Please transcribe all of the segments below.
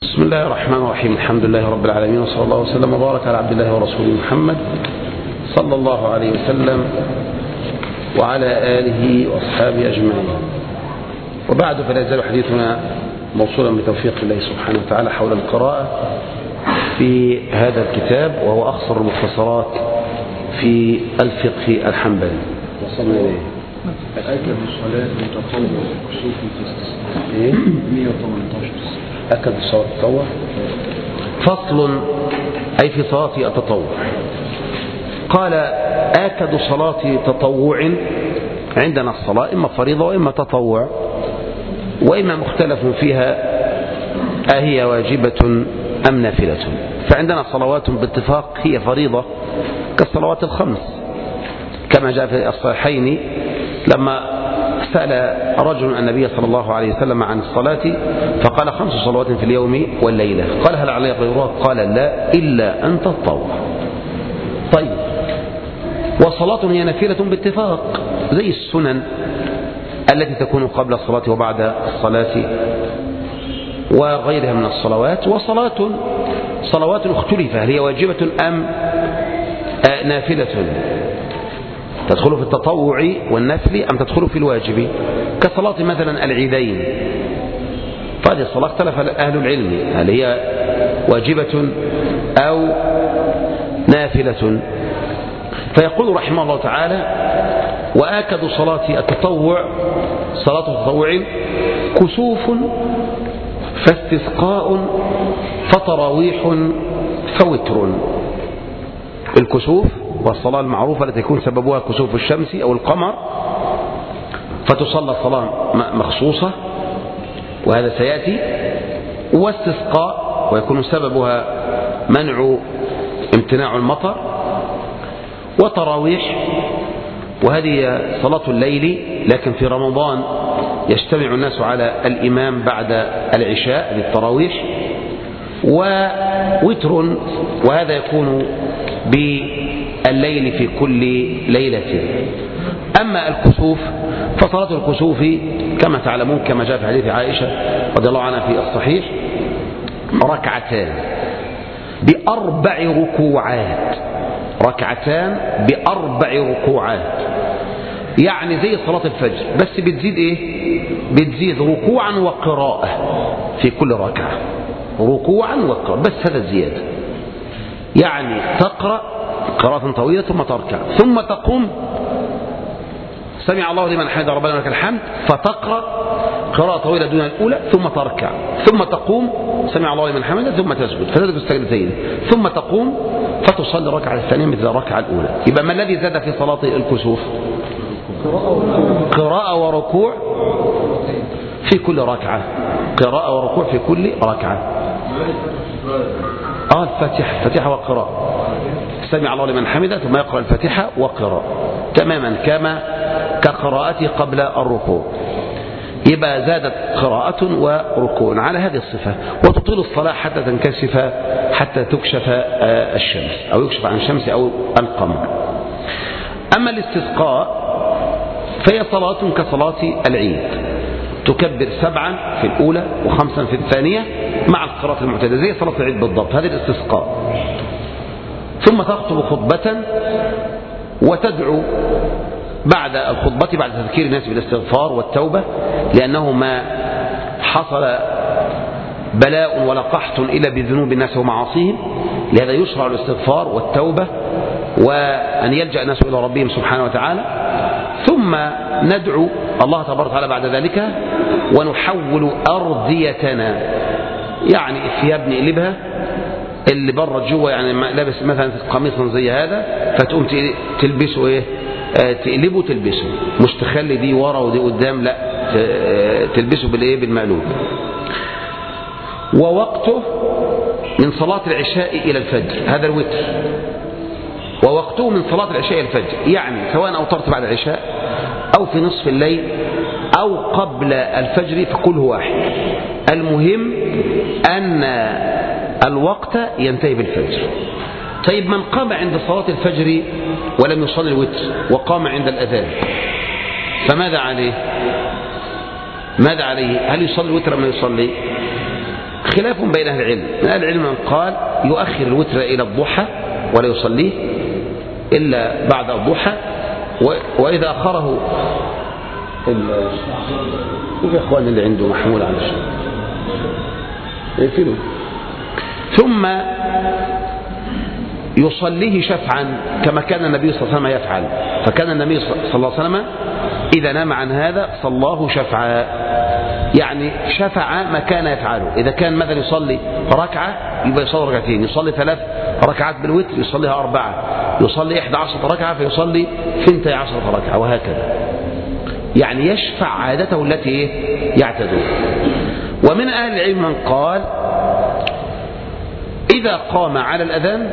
بسم الله الرحمن الرحيم. الحمد لله رب العالمين، وصلى الله وسلم وبارك على عبد الله ورسوله محمد صلى الله عليه وسلم وعلى آله وأصحابه أجمعين. وبعد، فلا يزال حديثنا موصولا بتوفيق الله سبحانه وتعالى حول القراءة في هذا الكتاب، وهو أخصر المختصرات في الفقه الحنبلي. وصلنا إليه أكد الصلاة تطوع كسوف الاستسقاء 118. أكد صلاة التطوع فصل، أي في صلاة التطوع. قال: آكد صلاة تطوع. عندنا الصلاة إما فريضة وإما تطوع، وإما مختلف فيها أهي واجبة أم نافلة. فعندنا صلوات باتفاق هي فريضة كالصلوات الخمس، كما جاء في الصحيحين لما سأل رجل النبي صلى الله عليه وسلم عن الصلاة فقال: 5 صلوات في اليوم والليلة. قال: هل علي غيرها؟ قال: لا، إلا أن تطوع. طيب، وصلاة هي نافلة باتفاق زي السنن التي تكون قبل الصلاة وبعد الصلاة وغيرها من الصلوات. صلوات اختلف هل هي واجبة أم نافلة، تدخل في التطوع والنفل أم تدخل في الواجب، كصلاة مثلا العيدين. فهذه الصلاة اختلف أهل العلم هل هي واجبة أو نافلة. فيقول رحمه الله تعالى: وآكد صلاة التطوع صلاة التطوع كسوف فاستسقاء فتراويح فوتر. الكسوف والصلاة المعروفة التي يكون سببها كسوف الشمس أو القمر، فتصلى صلاة مخصوصة وهذا سيأتي، واستسقاء ويكون سببها امتناع المطر، وتراويح وهذه صلاة الليل، لكن في رمضان يجتمع الناس على الإمام بعد العشاء للتراويح، ووتر وهذا يكون بالليل في كل ليلة. أما الكسوف فصلاة الكسوف كما تعلمون كما جاء في حديث عائشة رضي الله عنها في الصحيح: ركعتان ب4 ركوعات. ركعتان ب4 ركوعات، يعني زي صلاة الفجر، بس بتزيد ايه؟ بتزيد ركوعا وقراءة في كل ركعة، ركوعا وقراءة، بس هذا الزيادة. يعني تقرأ قراءة طويلة ثم تركع ثم تقوم سمع الله لمن حمد ربنا ولك الحمد، فتقرأ قراءة طويلة دون الأولى ثم تركع ثم تقوم سمع الله لمن حمد ثم تسجد، فتسجد السجدتين ثم تقوم فتصلي الركعة الثانية مثل الركعة الأولى. يبقى ما الذي زاد في صلاة الكسوف؟ قراءة وركوع في كل ركعة، قراءة وركوع في كل ركعة. الفاتحة وقراءة، سمع الله لمن حمده ثم يقرأ الفاتحة وقراءة تماما كقراءته قبل الركوع. يبقى زادت قراءة وركوع على هذه الصفة، وتطيل الصلاة حتى تنكشف، حتى تكشف الشمس أو يكشف عن الشمس أو القمر. أما الاستسقاء فهي صلاة كصلاة العيد، تكبر 7 في الأولى و5 في الثانية مع القراءة المعتادة زي صلاة العيد بالضبط. هذه الاستسقاء. ثم تخطب خطبة وتدعو بعد الخطبة بعد تذكير الناس بالاستغفار والتوبة، لأنه ما حصل بلاء ولا قحط إلا بذنوب الناس ومعاصيهم، لهذا يشرع الاستغفار والتوبة وأن يلجأ الناس إلى ربهم سبحانه وتعالى. ثم ندعو الله تبارك وتعالى بعد ذلك، ونحول أرضيتنا، يعني الثياب نقلبها، اللي بره جوه يعني لابس مثلا قميصا زي هذا فتقوم تلبسه ايه؟ تقلبه تلبسه، مش تخلي دي ورا ودي قدام، لا، تلبسه بالايه؟ بالمقلوب. ووقته من صلاة العشاء إلى الفجر، هذا الوتر. ووقته من صلاة العشاء إلى الفجر، يعني سواء أوترت بعد العشاء أو في نصف الليل أو قبل الفجر فكله واحد. المهم أن الوقت ينتهي بالفجر. طيب، من قام عند صلاة الفجر ولم يصلي الوتر وقام عند الأذان فماذا عليه؟ ماذا عليه؟ هل يصلي الوتر أم لا يصلي؟ خلاف بين أهل العلم. من أهل العلم من قال يؤخر الوتر إلى الضحى ولا يصليه إلا بعد الضحى، وإذا أخره شوف يا إخوان اللي عنده محمول على الشيء يقفله، ثم يصليه شفعا كما كان النبي صلى الله عليه وسلم يفعل. فكان النبي صلى الله عليه وسلم إذا نام عن هذا صلاه شفعا، يعني شفع ما كان يفعله. إذا كان مثلا يصلي ركعة يبقى يصلي ركعتين، يصلي 3 ركعات بالوتر يصليها 4، يصلي 11 ركعة فيصلي 12 ركعة، وهكذا. يعني يشفع عادته التي يعتدون. ومن أهل العلم من قال إذا قام على الأذان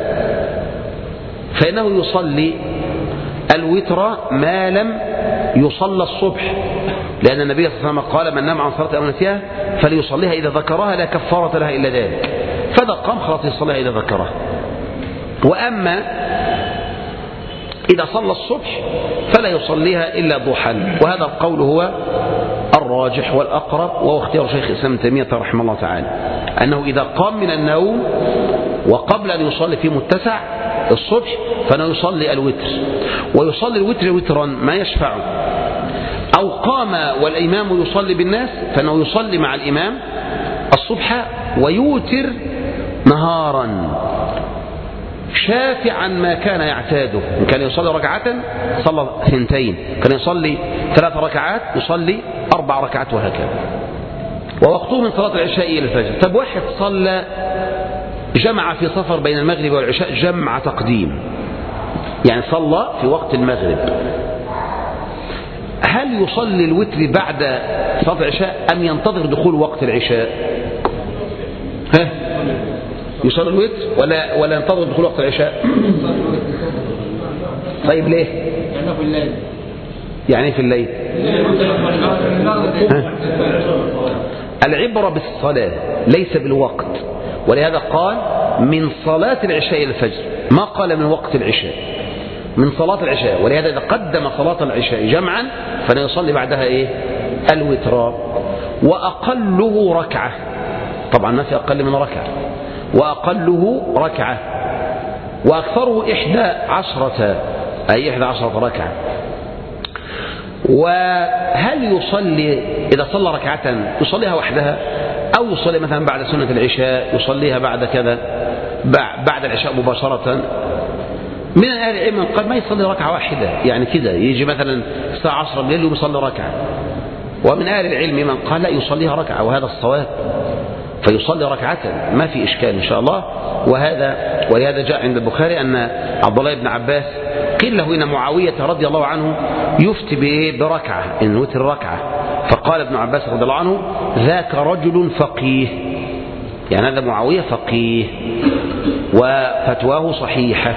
فإنه يصلي الوتر ما لم يصلى الصبح، لأن النبي صلى الله عليه وسلم قال من نام عن صلاة أو نسيها فليصليها إذا ذكرها لا كفارة لها إلا ذلك، فإذا قام خلاص يصليها إذا ذكرها. وأما إذا صلى الصبح فلا يصليها إلا ضحى، وهذا القول هو الراجح والأقرب، وهو اختيار شيخ الإسلام ابن تيمية رحمه الله تعالى، أنه إذا قام من النوم وقبل أن يصلي في متسع الصبح فإنه يصلي الوتر، ويصلي الوتر وترا ما يشفعه. أو قام والإمام يصلي بالناس فإنه يصلي مع الإمام الصبح ويوتر نهارا شافعا ما كان يعتاده. إن كان يصلي ركعة صلى 2، كان يصلي 3 ركعات يصلي 4 ركعات، وهكذا. ووقته من صلاة العشاء إلى الفجر. طب واحد صلى جمع في سفر بين المغرب والعشاء جمع تقديم، يعني صلى في وقت المغرب، هل يصلي الوتر بعد صلاة العشاء أم ينتظر دخول وقت العشاء؟ يصلي الوتر ولا ينتظر دخول وقت العشاء؟ طيب ليه؟ يعني في الليل العبرة بالصلاة ليس بالوقت، ولهذا قال من صلاة العشاء إلى الفجر، ما قال من وقت العشاء، من صلاة العشاء. ولهذا إذا قدم صلاة العشاء جمعا فليصلي بعدها الوتر، وأقله ركعة، طبعا ما في أقل من ركعة، وأقله ركعة، وأكثره 11 أي 11 ركعة. وهل يصلي إذا صلى ركعة يصليها وحدها، أو يصلي مثلا بعد سنة العشاء يصليها بعد كذا بعد العشاء مباشرة؟ من أهل العلم قال ما يصلي ركعة واحدة، يعني كده يجي مثلا الساعة 10 بالليل ويصلي ركعة. ومن أهل العلم من قال لا يصليها ركعة، وهذا الصواب، فيصلي ركعة ما في إشكال إن شاء الله. ولهذا جاء عند البخاري أن عبد الله بن عباس قيل له إن معاوية رضي الله عنه يفتي بركعة، إن وتر ركعة، فقال ابن عباس رضي الله عنه ذاك رجل فقيه، يعني هذا معاوية فقيه وفتواه صحيحة.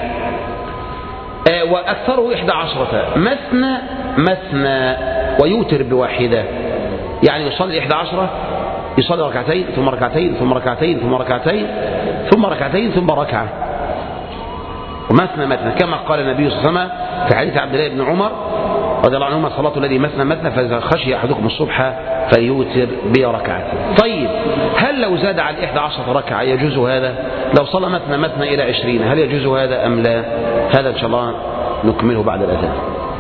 وأكثره 11 مثنى ويوتر بواحدة، يعني يصلي 11 يصلي ركعتين ثم ركعتين ثم ركعتين ثم ركعتين ثم ركعتين ثم ركعة، ومثنى كما قال النبي صلى الله عليه وسلم في حديث عبد الله بن عمر رضي الله عنهما صلاة الذي مثنى فإذا خشي أحدكم الصبح فليوتر بركعتين. طيب هل لو زاد على 11 ركعة يجوز هذا؟ لو صلى مثنى إلى 20 هل يجوز هذا أم لا؟ هذا إن شاء الله نكمله بعد الأذان.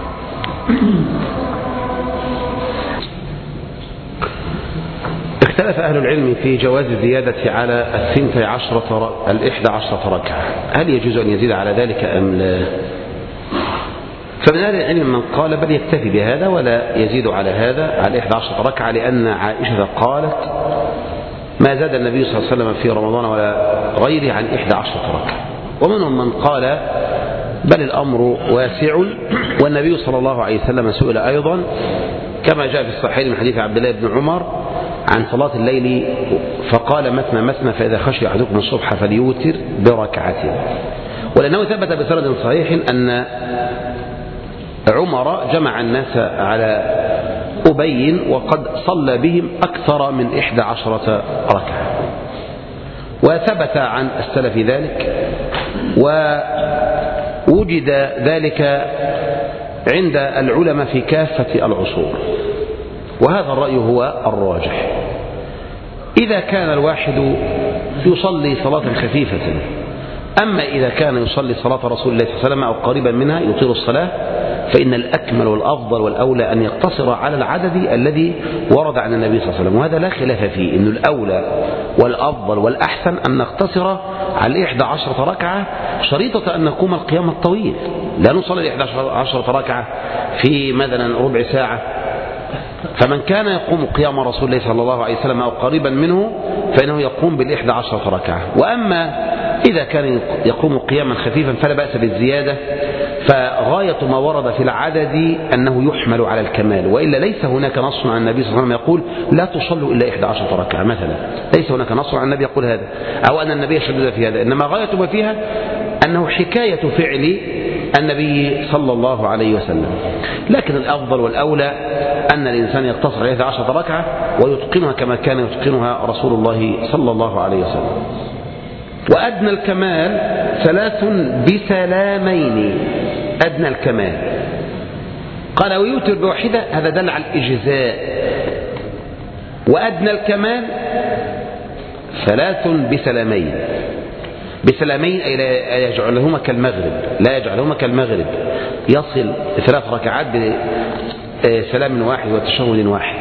اختلف أهل العلم في جواز الزيادة على 11 ركعة، هل يجوز أن يزيد على ذلك أم لا؟ فمن أهل العلم من قال بل يكتفي بهذا ولا يزيد على هذا على 11 ركعة، لأن عائشة قالت ما زاد النبي صلى الله عليه وسلم في رمضان ولا غيره عن 11 ركعة. ومنهم من قال بل الأمر واسع، والنبي صلى الله عليه وسلم سئل أيضا كما جاء في الصحيح من حديث عبد الله بن عمر عن صلاة الليل فقال مثنى فإذا خشي أحدكم الصبح فليوتر بركعتين. ولأنه ثبت بسند صحيح أن عمر جمع الناس على أبي وقد صلى بهم أكثر من 11 ركعة، وثبت عن السلف ذلك، ووجد ذلك عند العلماء في كافة العصور، وهذا الرأي هو الراجح. إذا كان الواحد يصلي صلاة خفيفة. أما إذا كان يصلي صلاة رسول الله صلى الله عليه وسلم أو قريبا منها يطيل الصلاة، فإن الأكمل والأفضل والأولى أن يقتصر على العدد الذي ورد عن النبي صلى الله عليه وسلم، وهذا لا خلاف فيه، إنه الأولى والأفضل والأحسن أن نقتصر على 11 ركعة، شريطة أن نقوم القيام الطويل. لا نصلي 11 ركعة في مثلا ربع ساعة. فمن كان يقوم قيام رسول الله صلى الله عليه وسلم أو قريبا منه فإنه يقوم بال11 ركعة. وأما إذا كان يقوم قياما خفيفا فلا بأس بالزيادة، فغاية ما ورد في العدد أنه يحمل على الكمال، وإلا ليس هناك نص عن النبي صلى الله عليه وسلم يقول لا تصلوا إلا 11 ركعة مثلا، ليس هناك نص عن النبي يقول هذا، أو أن النبي شدد في هذا، إنما غاية ما فيها أنه حكاية فعل النبي صلى الله عليه وسلم. لكن الأفضل والأولى أن الإنسان يقتصر على 11 ركعة ويتقنها كما كان يتقنها رسول الله صلى الله عليه وسلم. وأدنى الكمال 3 بسلامين، أدنى الكمال. قال ويوتر بواحدة، هذا دل على الإجزاء. وأدنى الكمال 3 بسلامين، بسلامين أي لا يجعلهما كالمغرب، لا يجعلهما كالمغرب، يصل 3 ركعات بسلام واحد وتشهد واحد،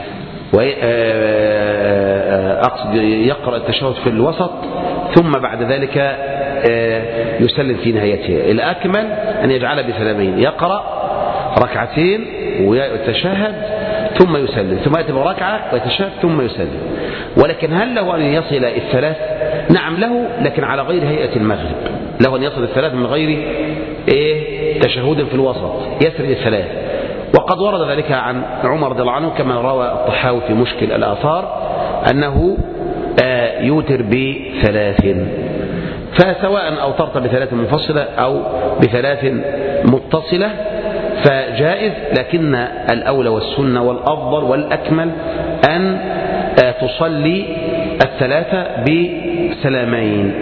أقصد يقرأ التشهد في الوسط ثم بعد ذلك يسلم في نهايته. الأكمل أن يجعل بسلامين، يقرأ ركعتين ويتشهد ثم يسلم، ثم يأتي بركعة ويتشهد ثم يسلم. ولكن هل له أن يصل 3؟ نعم له، لكن على غير هيئة المغرب، له أن يصل 3 من غير تشهد في الوسط، يسرد 3. وقد ورد ذلك عن عمر رضي الله عنه كما روى الطحاوي في مشكل الآثار أنه يوتر ب3. فسواء أوترت ب3 منفصلة أو ب3 متصلة فجائز، لكن الأولى والسنة والأفضل والأكمل أن تصلي 3 بسلامين.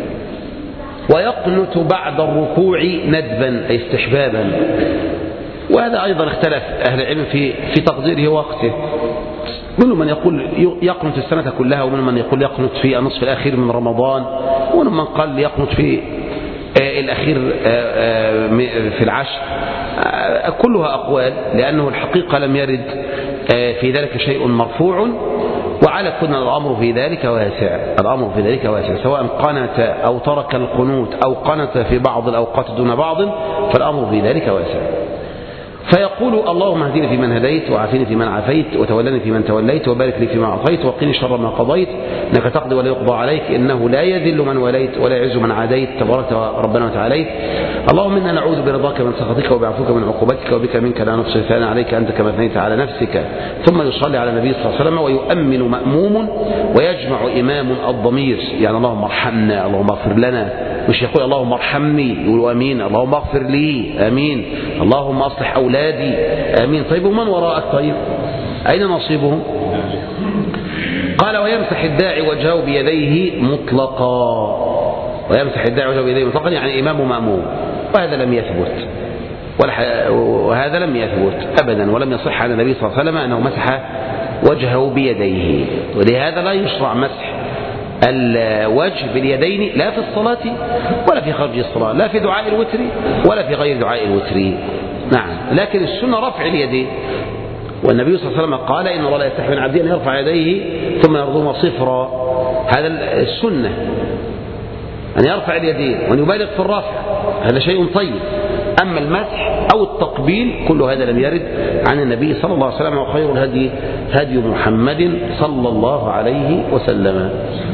ويقنت بعد الركوع ندبا أي استحبابا، وهذا أيضا اختلف أهل العلم في تقديره ووقته. منهم من يقول يقنت السنة كلها، ومنهم من يقول يقنت في النصف الأخير من رمضان، ومنهم من قال يقنت في الأخير في العشر. كلها أقوال، لأنه الحقيقة لم يرد في ذلك شيء مرفوع، وعلى كل الأمر في ذلك واسع، الأمر في ذلك واسع، سواء قنت أو ترك القنوت أو قنت في بعض الأوقات دون بعض، فالأمر في ذلك واسع. فيقول اللهم اهدني فيمن هديت، وعافني فيمن عافيت، وتولني فيمن توليت، وبارك لي فيما أعطيت، وقني شر ما قضيت، إنك تقضي ولا يقضى عليك، إنه لا يذل من وليت ولا يعز من عاديت، تبارك ربنا وتعاليت. اللهم إنا نعوذ برضاك من سخطك وبعفوك من عقوبتك، وبك منك لا نحصي ثناء عليك أنت كما أثنيت على نفسك. ثم يصلي على النبي صلى الله عليه وسلم، ويؤمن مأموم، ويجمع إمام الضمير، يعني اللهم ارحمنا، اللهم اغفر لنا، مش يقول اللهم ارحمني، يقول امين، اللهم اغفر لي، امين، اللهم اصلح اولادي، امين. طيب ومن وراءك؟ طيب اين نصيبهم؟ قال ويمسح الداعي وجهه بيديه مطلقا، ويمسح الداعي وجهه بيديه مطلقا يعني امام مأموم، وهذا لم يثبت، وهذا لم يثبت ابدا، ولم يصح عن النبي صلى الله عليه وسلم انه مسح وجهه بيديه. ولهذا لا يشرع مسح الوجه باليدين لا في الصلاة ولا في خارج الصلاة، لا في دعاء الوتر ولا في غير دعاء الوتر. نعم، لكن السنة رفع اليدين، والنبي صلى الله عليه وسلم قال إن الله لا يستحي من عبده أن يرفع يديه ثم يرضهما صفرا، هذا السنة أن يرفع اليدين وأن يبالغ في الرفع، هذا شيء طيب. أما المسح أو التقبيل كل هذا لم يرد عن النبي صلى الله عليه وسلم، وخير الهدي هدي محمد صلى الله عليه وسلم.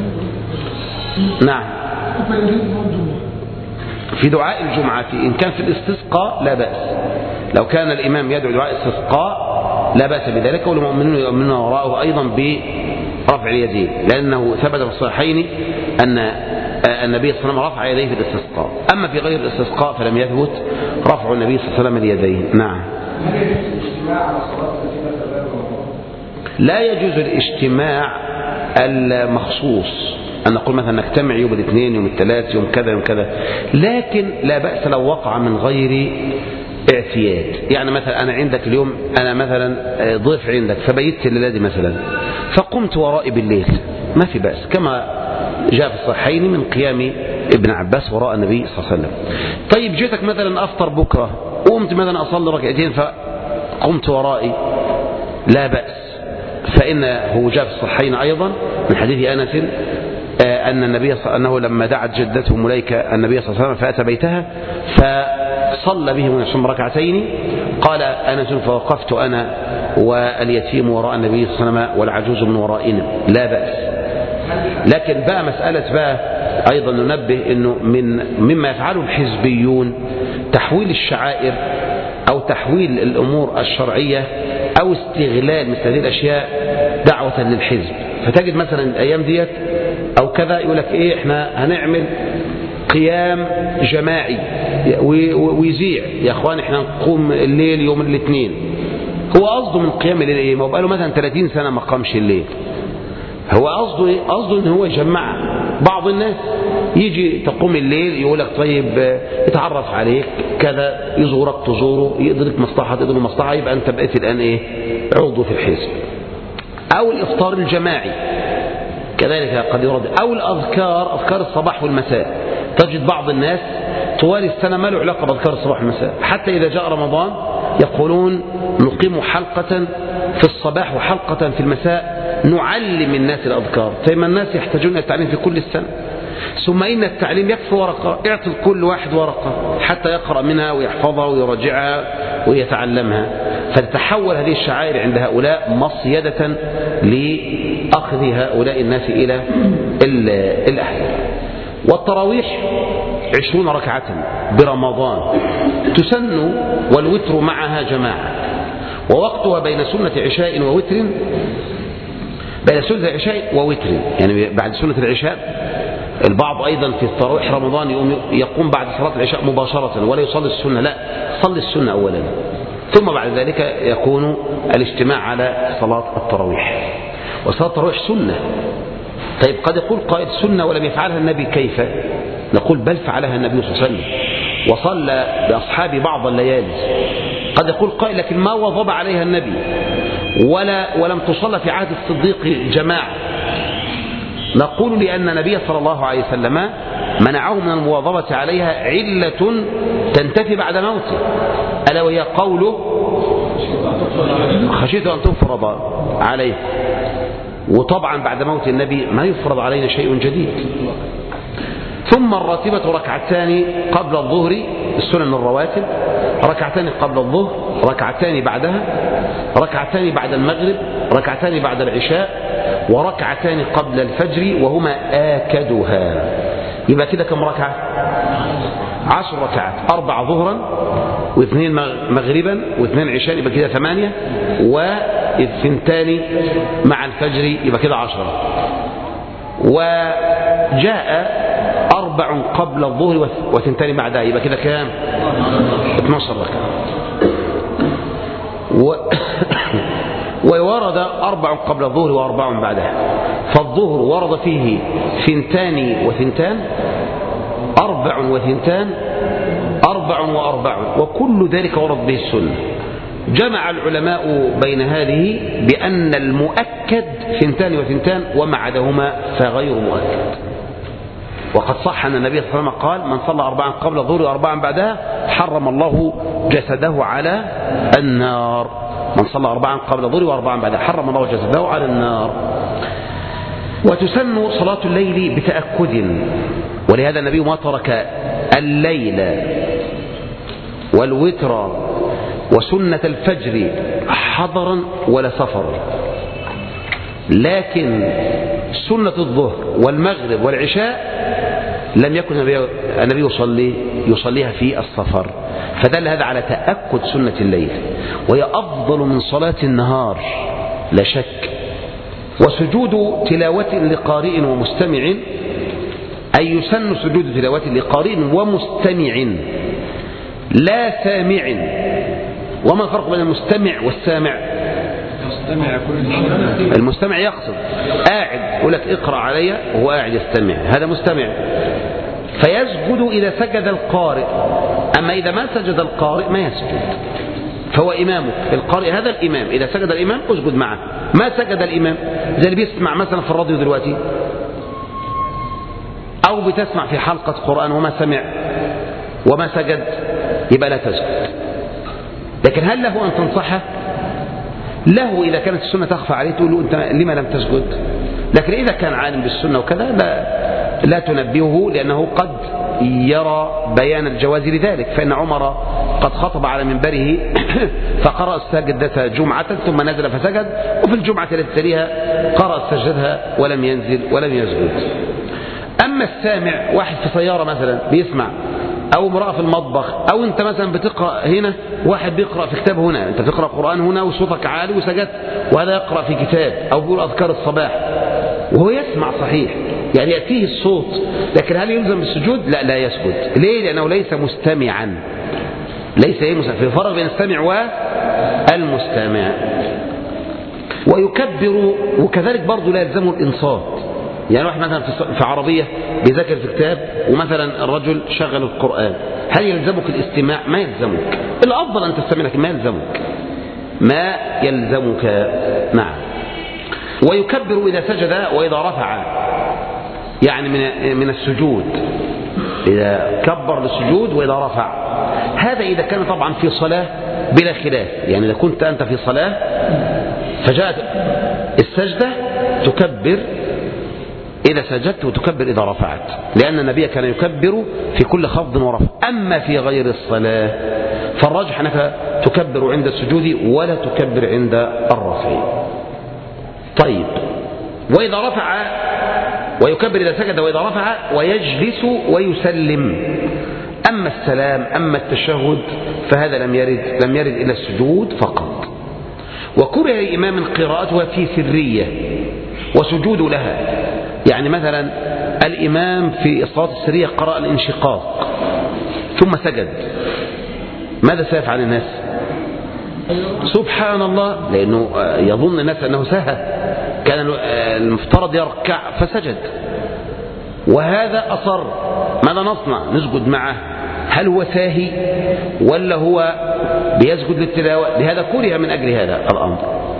نعم، في دعاء الجمعة إن كان في الاستسقاء لا بأس، لو كان الإمام يدعو دعاء الاستسقاء لا بأس بذلك، والمؤمنون يؤمنون وراءه أيضا برفع اليدين، لأنه ثبت في الصحيحين أن النبي صلى الله عليه وسلم رفع يديه في الاستسقاء. أما في غير الاستسقاء فلم يثبت رفع النبي صلى الله عليه وسلم اليدين. نعم، لا يجوز الاجتماع المخصوص، أن نقول مثلا نجتمع يوم الاثنين، يوم الثلاث، يوم كذا يوم كذا، لكن لا بأس لو وقع من غير الاعتياد. يعني مثلا أنا عندك اليوم، أنا مثلا ضيف عندك فبيت الليلة دي مثلا، فقمت ورائي بالليل، ما في بأس، كما جاء في الصحيحين من قيام ابن عباس وراء النبي صلى الله عليه وسلم. طيب جيتك مثلا أفطر بكرة، قمت مثلا أصلي ركعتين فقمت ورائي، لا بأس، فإنه جاء في الصحيحين أيضا من حديث أنس أن النبي أنه لما دعت جدته مليكة النبي صلى الله عليه وسلم فأتى بيتها فصلى بهم ركعتين، قال أنس فوقفت أنا واليتيم وراء النبي صلى الله عليه وسلم والعجوز من ورائنا، لا بأس. لكن بقى مسألة بقى أيضا ننبه أنه مما يفعله الحزبيون تحويل الشعائر أو تحويل الأمور الشرعية أو استغلال مثل هذه الأشياء دعوة للحزب. فتجد مثلا الأيام ديت أو كذا يقول لك إيه، إحنا هنعمل قيام جماعي ويذيع يا أخوان إحنا نقوم الليل يوم الاثنين. هو قصده من قيام الليل إيه؟ ما بقى له مثلا 30 سنة ما قامش الليل. هو قصده إيه؟ قصده إن هو يجمع بعض الناس، يجي تقوم الليل يقول لك طيب يتعرف عليك كذا، يزورك تزوره، يقدرك مصلحة تقدر مصلحة، يبقى أنت بقيت الآن إيه؟ عضو في الحزب. أو الإفطار الجماعي كذلك قد يرد، أو الأذكار، أذكار الصباح والمساء. تجد بعض الناس طوال السنة ما له علاقة بأذكار الصباح والمساء، حتى إذا جاء رمضان يقولون نقيم حلقة في الصباح وحلقة في المساء نعلم الناس الأذكار. طيب الناس يحتاجون التعليم في كل السنة، ثم إن التعليم يكفي ورقة، اعطي كل واحد ورقة حتى يقرأ منها ويحفظها ويراجعها ويتعلمها. فتتحول هذه الشعائر عند هؤلاء مصيدة لأخذ هؤلاء الناس إلى الأحياء. والتراويح 20 ركعة برمضان تسن، والوتر معها جماعة، ووقتها بين سنة عشاء ووتر، بين سنة العشاء ووتر، يعني بعد سنة العشاء. البعض أيضا في تراويح رمضان يقوم بعد صلاة العشاء مباشرة ولا يصلي السنة، لا، صلي السنة أولا ثم بعد ذلك يكون الاجتماع على صلاة التراويح. وصلاة التراويح سنة. طيب قد يقول قائد سنة ولم يفعلها النبي، كيف؟ نقول بل فعلها النبي صلى الله عليه وسلم وصلى بأصحابه بعض الليالي. قد يقول قائل لكن ما واظب عليها النبي ولم تصلى في عهد الصديق جماعة. نقول لأن النبي صلى الله عليه وسلم منعه من المواظبة عليها علة تنتفي بعد موته، ألا وهي قوله خشيت أن تفرض عليه. وطبعا بعد موت النبي ما يفرض علينا شيء جديد. ثم الراتبة ركعتان قبل الظهر، السنن الرواتب، ركعتان قبل الظهر، ركعتان بعدها، ركعتان بعد المغرب، ركعتان بعد العشاء، وركعتان قبل الفجر وهما آكدها. يبقى كده كم ركعة؟ 10 ركعات، 4 ظهرا و2 مغربا و2 عشاء، يبقى كده 8، و2 مع الفجر يبقى كده 10. وجاء 4 قبل الظهر و2 بعدها، يبقى كده كام؟ 12 ركعة. وورد 4 قبل الظهر و4 بعدها. فالظهر ورد فيه 2 و2، 4 و2، 4 و4، وكل ذلك ورد به السنة. جمع العلماء بين هذه بأن المؤكد 2 و2 وما عداهما فغير مؤكد. وقد صح أن النبي صلى الله عليه وسلم قال من صلى 4 قبل الظهر و4 بعدها حرم الله جسده على النار. من صلى 4 قبل الظهر و4 بعدها حرم الله جسده على النار. وتسن صلاة الليل بتأكد، ولهذا النبي ما ترك الليل والوتر وسنة الفجر حضرا ولا سفر. لكن سنة الظهر والمغرب والعشاء لم يكن النبي يصليها في السفر، فدل هذا على تأكد سنة الليل، وهي أفضل من صلاة النهار لا شك. وسجود تلاوة لقارئ ومستمع، أي يسن سجود تلاوة لقارئ ومستمع لا سامع. وما الفرق بين المستمع والسامع؟ المستمع يقصد قاعد يقول لك اقرأ علي وهو قاعد يستمع، هذا مستمع. فيسجد إذا سجد القارئ. أما إذا ما سجد القارئ ما يسجد، فهو إمامك القارئ، هذا الإمام، إذا سجد الإمام اسجد معه. ما سجد الإمام زي اللي بيسمع مثلا في الراديو دلوقتي أو بتسمع في حلقة قرآن وما سمع وما سجد، يبقى لا تسجد. لكن هل له أن تنصحه؟ له إذا كانت السنة تخفى عليه تقول له أنت لما لم تسجد. لكن إذا كان عالم بالسنة وكذا لا تنبهه، لأنه قد يرى بيان الجواز لذلك. فإن عمر قد خطب على منبره فقرأ الساجدة جمعة ثم نزل فسجد، وفي الجمعة التي تليها قرأ سجدها ولم ينزل ولم يسجد. أما السامع، واحد في سيارة مثلا بيسمع، أو امرأة في المطبخ، أو أنت مثلا بتقرأ هنا، واحد بيقرأ في كتاب هنا، أنت بتقرأ قرآن هنا وصوتك عالي وسجدت، وهذا يقرأ في كتاب أو بيقول أذكار الصباح وهو يسمع صحيح، يعني يأتيه الصوت، لكن هل يلزم بالسجود؟ لا يسجد. ليه؟ لأنه ليس مستمعا، ليس في فرق بين السامع والمستمع. ويكبر، وكذلك برضه لا يلزمه الإنصات. يعني واحد مثلا في عربية بيذاكر في كتاب، ومثلا الرجل شغل القرآن، هل يلزمك الاستماع؟ ما يلزمك. الأفضل أن تستمع لكن ما يلزمك. نعم. ويكبر إذا سجد وإذا رفع، يعني من السجود، إذا كبر للسجود وإذا رفع. هذا إذا كان طبعا في صلاة بلا خلاف، يعني إذا كنت أنت في صلاة فجاءت السجدة تكبر إذا سجدت وتكبر إذا رفعت، لأن النبي كان يكبر في كل خفض ورفع. أما في غير الصلاة فالراجح أنك تكبر عند السجود ولا تكبر عند الرفع. طيب، وإذا رفع ويكبر إذا سجد وإذا رفع، ويجلس ويسلم. أما السلام، أما التشهد فهذا لم يرد إلى السجود فقط. وكره الإمام قراءتها في سرية وسجود لها. يعني مثلا الإمام في الصلاة السرية قرأ الانشقاق ثم سجد، ماذا سيفعل الناس؟ سبحان الله، لأنه يظن الناس أنه سهى، كان المفترض يركع فسجد، وهذا أصر. ماذا نصنع؟ نسجد معه. هل هو ساهي ولا هو بيسجد للتلاوة؟ لهذا كره من أجل هذا الأمر،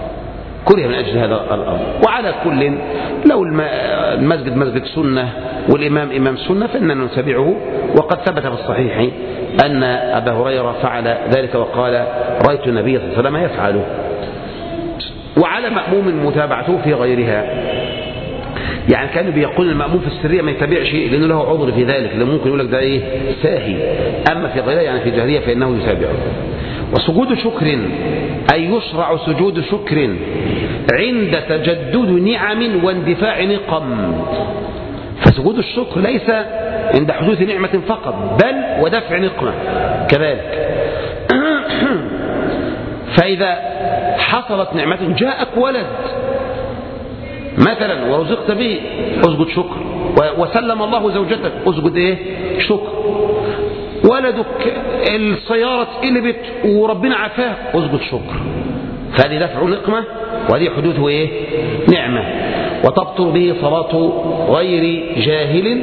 وعلى كل لو المسجد مسجد سنة والإمام إمام سنة فإننا نتبعه. وقد ثبت في الصحيح أن أبا هريرة فعل ذلك وقال رأيت النبي صلى الله عليه وسلم يفعله. وعلى مأموم متابعته في غيرها، يعني كانوا بيقول المأموم في السرية ما يتابعش لأنه له عذر في ذلك، اللي ممكن يقول لك ده ساهي. أما في غيرها يعني في جهرية فإنه يتابعه. وسجود شكر، أي يشرع سجود شكر عند تجدد نعم واندفاع نقم. فسجود الشكر ليس عند حدوث نعمة فقط، بل ودفع نقمة كذلك. فإذا حصلت نعمة، جاءك ولد مثلا ورزقت به، اسجد شكر. وسلم الله زوجتك، اسجد شكر. ولدك السيارة قلبت وربنا عافاه، اسجد شكر. فهذه دفع نقمة وهذه حدوث نعمة. وتبطل به صلاة غير جاهل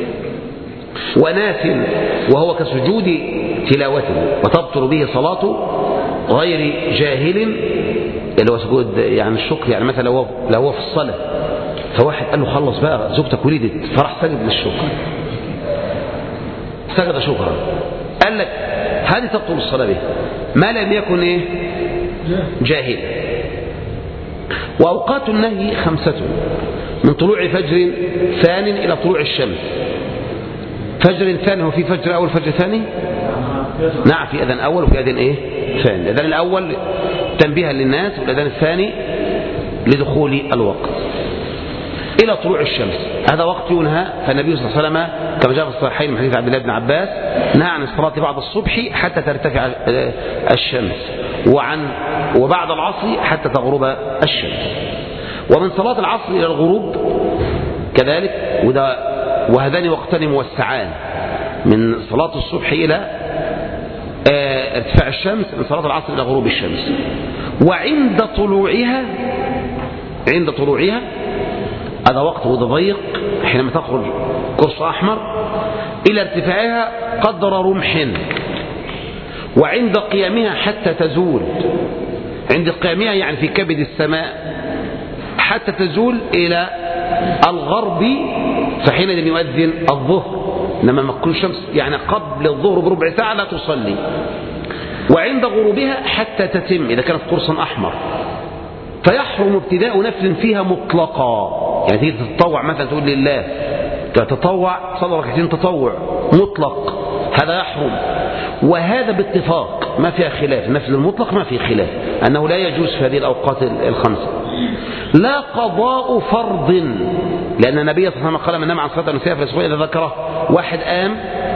وناس وهو كسجود تلاوته. وتبطل به صلاة غير جاهل اللي هو سجود يعني الشكر. يعني مثلا لو هو في الصلاة فواحد قال له خلص بقى زوجتك ولدت، فراح سجد للشكر، سجد شكرا. قال لك هذه تبطل الصلاة به ما لم يكن جاهل. وأوقات النهي 5: من طلوع فجر ثان إلى طلوع الشمس. فجر ثاني هو في فجر أول فجر ثاني؟ نعم، في أذان أول وفي أذان ثاني. الأذان الأول تنبيها للناس، والأذان الثاني لدخول الوقت. إلى طلوع الشمس هذا وقت ينهى. فالنبي صلى الله عليه وسلم كما جاء في الصحيحين من حديث عبد الله بن عباس نهى عن الصلاة بعد الصبح حتى ترتفع الشمس، وبعد العصر حتى تغرب الشمس. ومن صلاة العصر إلى الغروب كذلك، وهذان وقتان موسعان، من صلاة الصبح إلى ارتفاع الشمس، من صلاة العصر إلى غروب الشمس. وعند طلوعها هذا وقت ضيق حينما تخرج قرص أحمر إلى ارتفاعها قدر رمح، وعند قيامها حتى تزول، عند قيامها يعني في كبد السماء حتى تزول إلى الغرب، فحينئذ يؤذن الظهر. لما ما تكون الشمس يعني قبل الظهر بربع ساعة لا تصلي. وعند غروبها حتى تتم إذا كانت قرصا أحمر، فيحرم ابتداء نفل فيها مطلقا. يعني تيجي تتطوع مثلا تقول لله تتطوع صلى ركعتين تطوع مطلق، هذا يحرم. وهذا باتفاق ما فيها خلاف، النفل المطلق ما فيه خلاف أنه لا يجوز في هذه الأوقات الخمسة. لا قضاء فرض، لأن النبي صلى الله عليه وسلم قال من نام عن صلاة النساء فليصلي إذا ذكره. واحد قام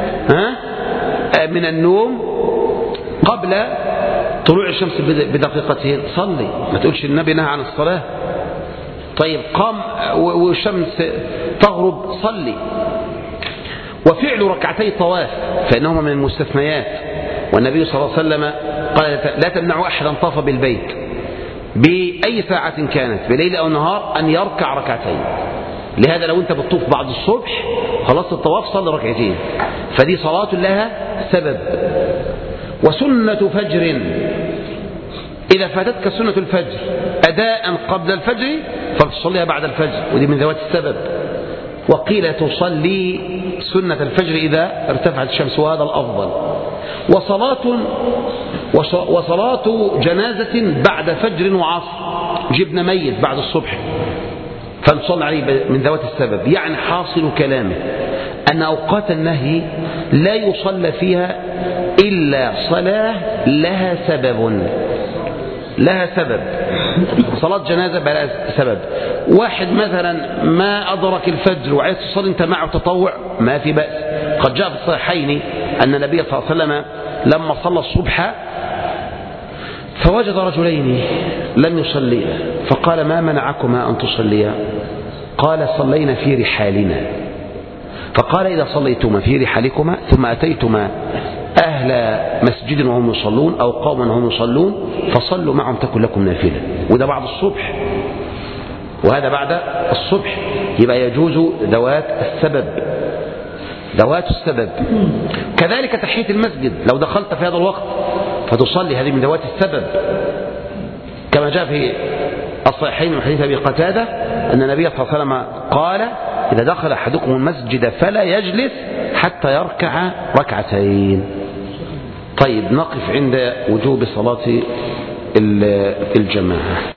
من النوم قبل طلوع الشمس بدقيقتين صلي، ما تقولش النبي نهى عن الصلاة. طيب قام والشمس تغرب صلي. وفعل ركعتي طواف فإنهما من المستثنيات، والنبي صلى الله عليه وسلم قال لا تمنعوا أحدا طاف بالبيت بأي ساعة كانت بليل أو نهار أن يركع ركعتين. لهذا لو أنت بتطوف بعد الصبح خلاص الطواف صلي ركعتين، فدي صلاة لها سبب. وسنة فجر إذا فاتتك سنة الفجر أداء قبل الفجر فتصليها بعد الفجر، ودي من ذوات السبب. وقيل تصلي سنة الفجر إذا ارتفعت الشمس، وهذا الأفضل. وصلاة جنازة بعد فجر وعصر، جبنا ميت بعد الصبح فنصلي عليه من ذوات السبب. يعني حاصل كلامه أن أوقات النهي لا يصلى فيها إلا صلاة لها سبب، لها سبب. صلاة جنازة بلا سبب. واحد مثلا ما أدرك الفجر وعايز تصلي انت معه تطوع ما في بأس. قد جاء في الصحيحين أن النبي صلى الله عليه وسلم لما صلى الصبح فوجد رجلين لم يصليا، فقال ما منعكما أن تصليا؟ قال صلينا في رحالنا. فقال إذا صليتما في رحالكما ثم أتيتما أهل مسجد وهم يصلون أو قوما وهم يصلون فصلوا معهم تكن لكم نافلة. وده بعد الصبح، وهذا بعد الصبح. يبقى يجوز ذوات السبب، ذوات السبب. كذلك تحية المسجد لو دخلت في هذا الوقت فتصلي، هذه من ذوات السبب، كما جاء في الصحيحين من حديث أبي قتادة أن النبي صلى الله عليه وسلم قال إذا دخل أحدكم المسجد فلا يجلس حتى يركع ركعتين. طيب نقف عند وجوب صلاة الجماعة.